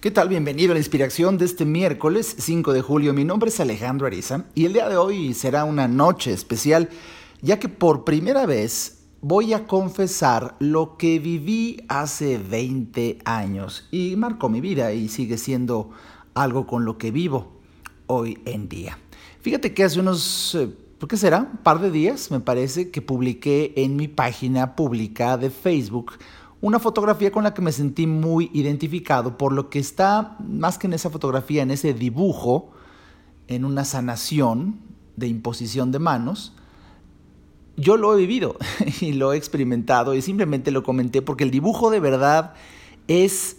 ¿Qué tal? Bienvenido a la inspiración de este miércoles 5 de julio. Mi nombre es Alejandro Ariza y el día de hoy será una noche especial, ya que por primera vez voy a confesar lo que viví hace 20 años y marcó mi vida y sigue siendo algo con lo que vivo hoy en día. Fíjate que hace unos, ¿qué será? Un par de días, me parece, que publiqué en mi página pública de Facebook una fotografía con la que me sentí muy identificado por lo que está, más que en esa fotografía, en ese dibujo, en una sanación de imposición de manos. Yo lo he vivido y lo he experimentado y simplemente lo comenté porque el dibujo de verdad es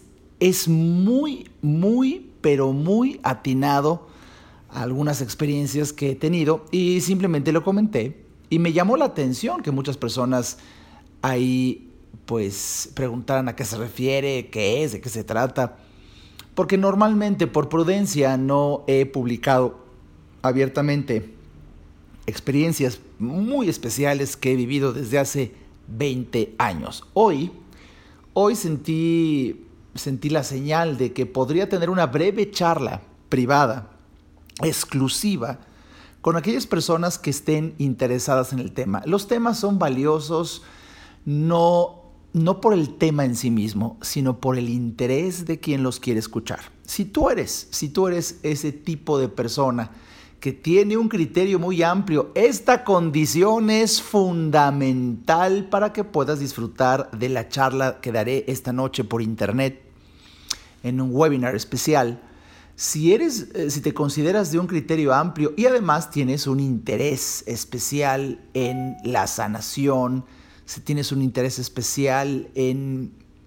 pero muy atinado a algunas experiencias que he tenido y simplemente lo comenté y me llamó la atención que muchas personas ahí pues preguntaran a qué se refiere, qué es, de qué se trata, porque normalmente por prudencia no he publicado abiertamente experiencias muy especiales que he vivido desde hace 20 años. Hoy sentí la señal de que podría tener una breve charla privada, exclusiva, con aquellas personas que estén interesadas en el tema. Los temas son valiosos, no por el tema en sí mismo, sino por el interés de quien los quiere escuchar. Si tú eres ese tipo de persona que tiene un criterio muy amplio, esta condición es fundamental para que puedas disfrutar de la charla que daré esta noche por internet en un webinar especial. Si te consideras de un criterio amplio y además tienes un interés especial en la sanación, si tienes un interés especial en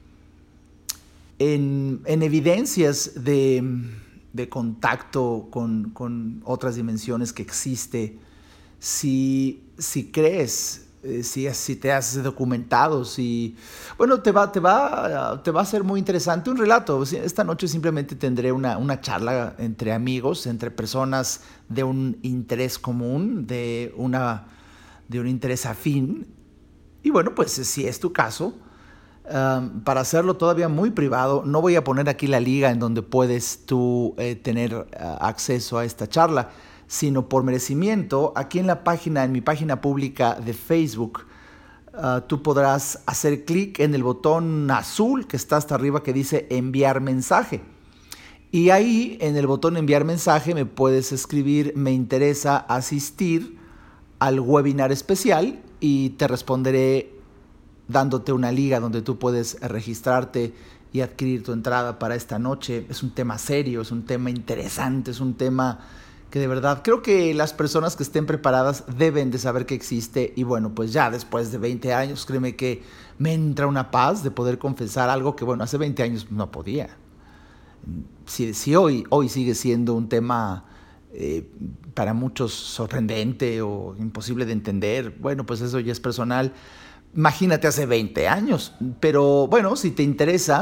evidencias de contacto con otras dimensiones que existe, si crees, si te has documentado, bueno, te va a ser muy interesante un relato. Esta noche simplemente tendré una charla entre amigos, entre personas de un interés común, de un interés afín. Y bueno, pues si es tu caso, para hacerlo todavía muy privado, no voy a poner aquí la liga en donde puedes tú tener acceso a esta charla, sino por merecimiento, aquí en mi página pública de Facebook, tú podrás hacer clic en el botón azul que está hasta arriba que dice enviar mensaje. Y ahí en el botón enviar mensaje me puedes escribir, me interesa asistir al webinar especial y te responderé dándote una liga donde tú puedes registrarte y adquirir tu entrada para esta noche. Es un tema serio, es un tema interesante, es un tema que de verdad creo que las personas que estén preparadas deben de saber que existe. Y bueno, pues ya después de 20 años, créeme que me entra una paz de poder confesar algo que, bueno, hace 20 años no podía. Si hoy sigue siendo un tema para muchos sorprendente o imposible de entender, bueno, pues eso ya es personal. Imagínate hace 20 años, pero bueno, si te interesa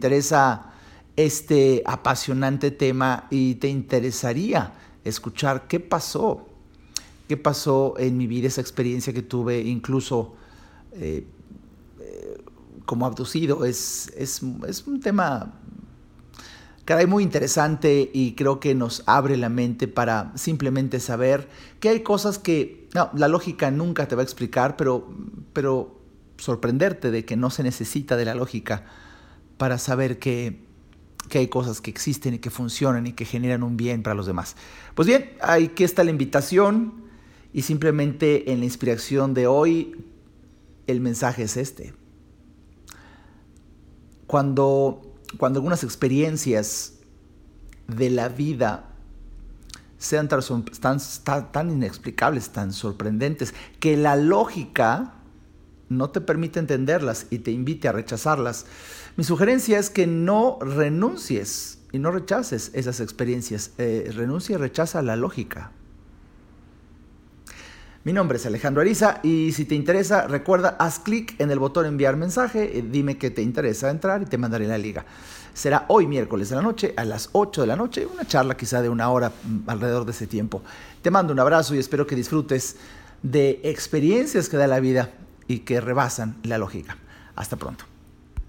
este apasionante tema y te interesaría escuchar qué pasó en mi vida, esa experiencia que tuve incluso como abducido, es un tema caray, muy interesante y creo que nos abre la mente para simplemente saber que hay cosas que la lógica nunca te va a explicar, pero sorprenderte de que no se necesita de la lógica para saber que hay cosas que existen y que funcionan y que generan un bien para los demás. Pues bien, aquí está la invitación y simplemente en la inspiración de hoy el mensaje es este. Cuando algunas experiencias de la vida sean tan inexplicables, tan sorprendentes, que la lógica no te permite entenderlas y te invite a rechazarlas, mi sugerencia es que no renuncies y no rechaces esas experiencias. Renuncia y rechaza la lógica. Mi nombre es Alejandro Ariza y si te interesa, recuerda, haz clic en el botón enviar mensaje, dime que te interesa entrar y te mandaré la liga. Será hoy miércoles de la noche a las 8 de la noche, una charla quizá de una hora alrededor de ese tiempo. Te mando un abrazo y espero que disfrutes de experiencias que da la vida y que rebasan la lógica. Hasta pronto.